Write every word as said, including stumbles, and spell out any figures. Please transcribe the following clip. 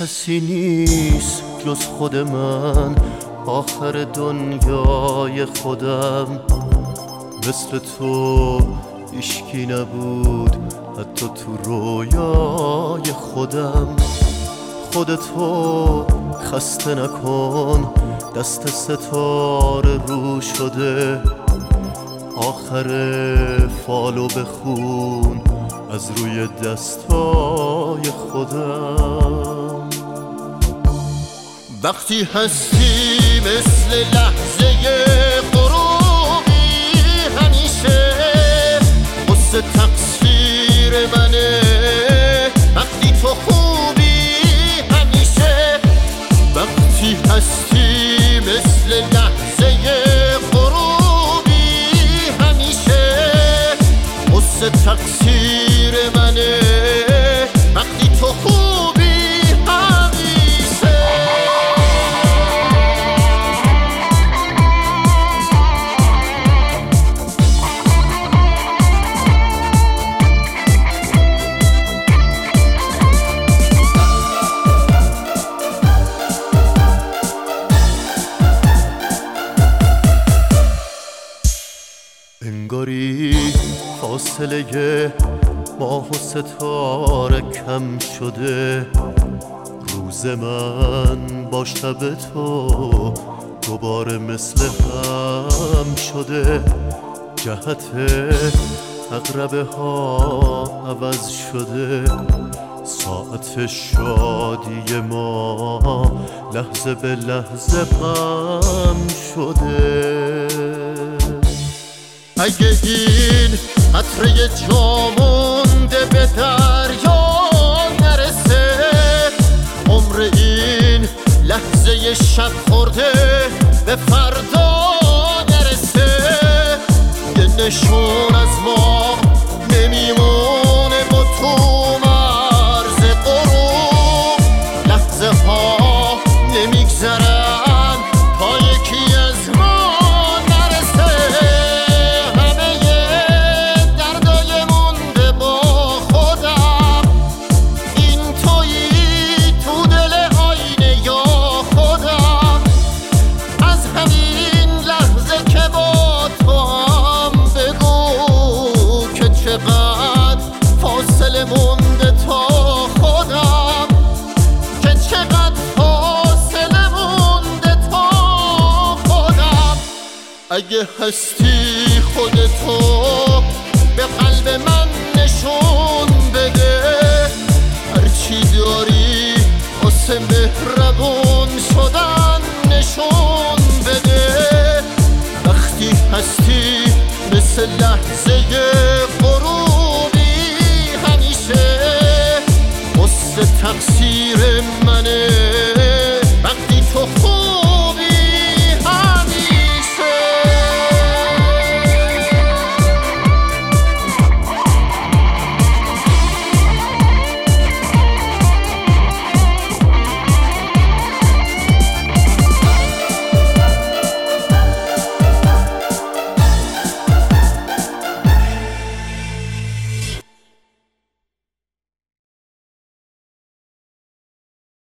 کسی نیست جز خود من، آخر دنیای خودم. مثل تو هیچکی نبود حتی تو رویای خودم. خودتو خسته نکن، دست ستاره رو شده، آخر فالو بخون از روی دستای خودم. وقتی هستی مثل لحظه غروبی، همیشه قصه تقصیر منه. وقتی تو خوبی همیشه، وقتی هستی مثل لحظه غروبی، همیشه قصه تقصیر منه. وقتی تو خوبی انگاری فاصله ماه و ستاره کم شده، روز من با شب تو دوباره مثل هم شده. جهت عقربه ها عوض شده، ساعت شادی ما لحظه به لحظه غم شده. اگه این قطره جا مونده به دریا نرسه، عمر این لحظه شب خورده به فردا نرسه. یه نشون از ما نمیمونه با تو مرز غروب، لحظه ها نمیگذرن تا یکی از ما مونده تا خودم، که چقدر فاصله مونده تا خودم. اگه هستی خودتو به قلب من نشون بده، هرچی داری واسه مهربون شدن نشون بده. وقتی هستی مثل لحظه غروبی، همیشه قصه تقصیر